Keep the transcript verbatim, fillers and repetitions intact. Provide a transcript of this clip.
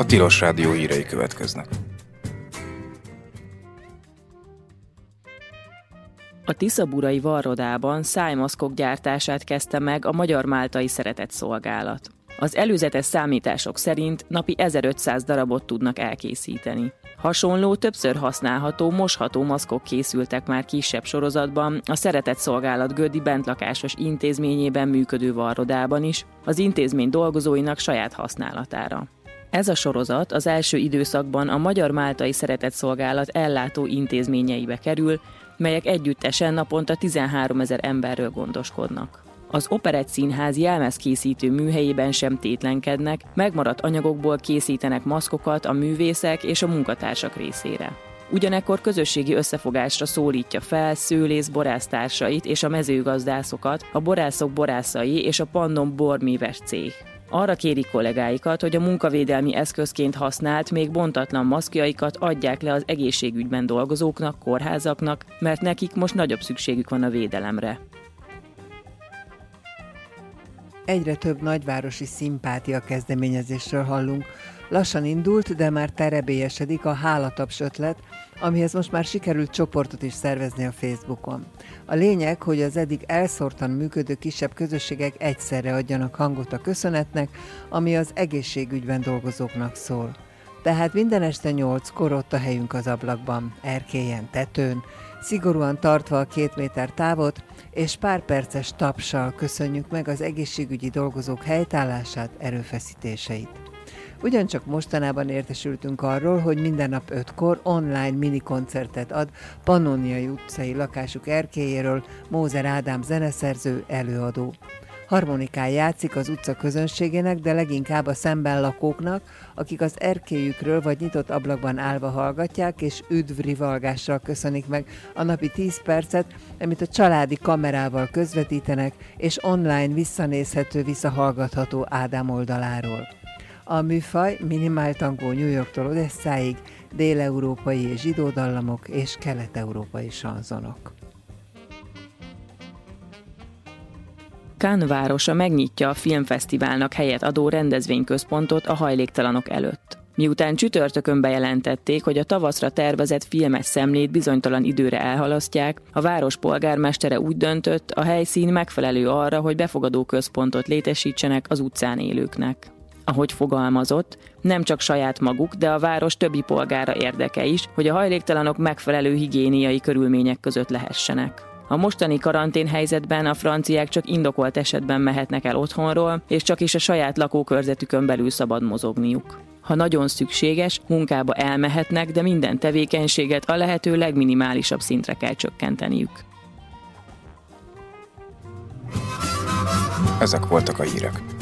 Tilos Rádió hírei következnek. A tiszaburai varrodában szájmaszkok gyártását kezdte meg a Magyar-Máltai Szeretetszolgálat. Az előzetes számítások szerint napi ezerötszáz darabot tudnak elkészíteni. Hasonló, többször használható, mosható maszkok készültek már kisebb sorozatban a Szeretetszolgálat gödi bentlakásos intézményében működő varrodában is, az intézmény dolgozóinak saját használatára. Ez a sorozat az első időszakban a Magyar-Máltai Szeretetszolgálat ellátó intézményeibe kerül, melyek együttesen naponta tizenháromezer emberről gondoskodnak. Az Operett Színház jelmezkészítő műhelyében sem tétlenkednek, megmaradt anyagokból készítenek maszkokat a művészek és a munkatársak részére. Ugyanekkor közösségi összefogásra szólítja fel szőlész borásztársait és a mezőgazdászokat, a borászok borászai és a Pannon borméves cég. Arra kérik kollégáikat, hogy a munkavédelmi eszközként használt, még bontatlan maszkjaikat adják le az egészségügyben dolgozóknak, kórházaknak, mert nekik most nagyobb szükségük van a védelemre. Egyre több nagyvárosi szimpátia kezdeményezésről hallunk. Lassan indult, de már terebélyesedik a hálataps ötlet, amihez most már sikerült csoportot is szervezni a Facebookon. A lényeg, hogy az eddig elszórtan működő kisebb közösségek egyszerre adjanak hangot a köszönetnek, ami az egészségügyben dolgozóknak szól. Tehát minden este nyolckor ott a helyünk az ablakban, erkélyen, tetőn, szigorúan tartva a két méter távot, és pár perces tapssal köszönjük meg az egészségügyi dolgozók helytállását, erőfeszítéseit. Ugyancsak mostanában értesültünk arról, hogy minden nap ötkor online minikoncertet ad Pannoniai utcai lakásuk erkélyéről Mózer Ádám zeneszerző, előadó. Harmonikán játszik az utca közönségének, de leginkább a szemben lakóknak, akik az erkélyükről vagy nyitott ablakban állva hallgatják, és üdvrivalgással köszönik meg a napi tíz percet, amit a családi kamerával közvetítenek, és online visszanézhető, visszahallgatható Ádám oldaláról. A műfaj minimál tangó New Yorktól Odesszáig, dél-európai és zsidó dallamok és kelet-európai sanzonok. Cannes városa megnyitja a filmfesztiválnak helyet adó rendezvényközpontot a hajléktalanok előtt. Miután csütörtökön bejelentették, hogy a tavaszra tervezett filmes szemlét bizonytalan időre elhalasztják, a város polgármestere úgy döntött, a helyszín megfelelő arra, hogy befogadó központot létesítsenek az utcán élőknek. Ahogy fogalmazott, nem csak saját maguk, de a város többi polgára érdeke is, hogy a hajléktalanok megfelelő higiéniai körülmények között lehessenek. A mostani karanténhelyzetben a franciák csak indokolt esetben mehetnek el otthonról, és csak is a saját lakókörzetükön belül szabad mozogniuk. Ha nagyon szükséges, munkába elmehetnek, de minden tevékenységet a lehető legminimálisabb szintre kell csökkenteniük. Ezek voltak a hírek.